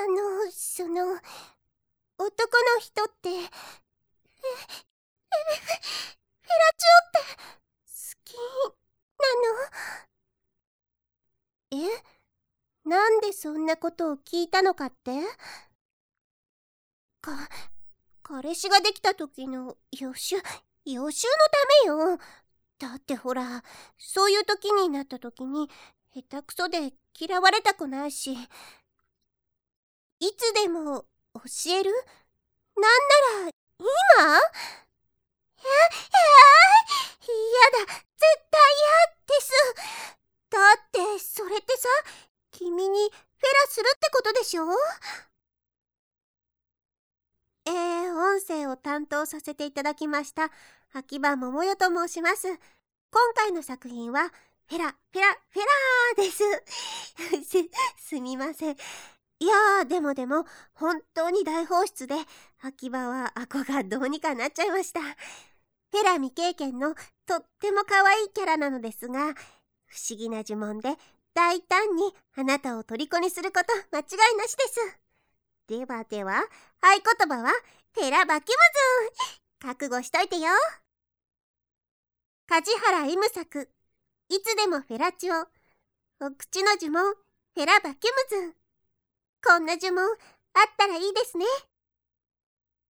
男の人って、フェラチオって好きなの？なんでそんなことを聞いたのかって？彼氏ができた時の予習のためよ。だってほら、そういう時になった時に下手くそで嫌われたくないし、いつでも教える？なんなら今？嫌だ、絶対嫌です。だってそれってさ、君にフェラするってことでしょ？音声を担当させていただきました秋葉桃代と申します。今回の作品はフェラです。すみません。いやー、でも本当に大放出で秋葉はアコがどうにかなっちゃいました。フェラ未経験のとっても可愛いキャラなのですが、不思議な呪文で大胆にあなたを虜にすること間違いなしです。では合言葉はフェラバキムズン。覚悟しといてよ。梶原 M 作、いつでもフェラチオ。お口の呪文フェラバキムズン。こんな呪文あったらいいですね。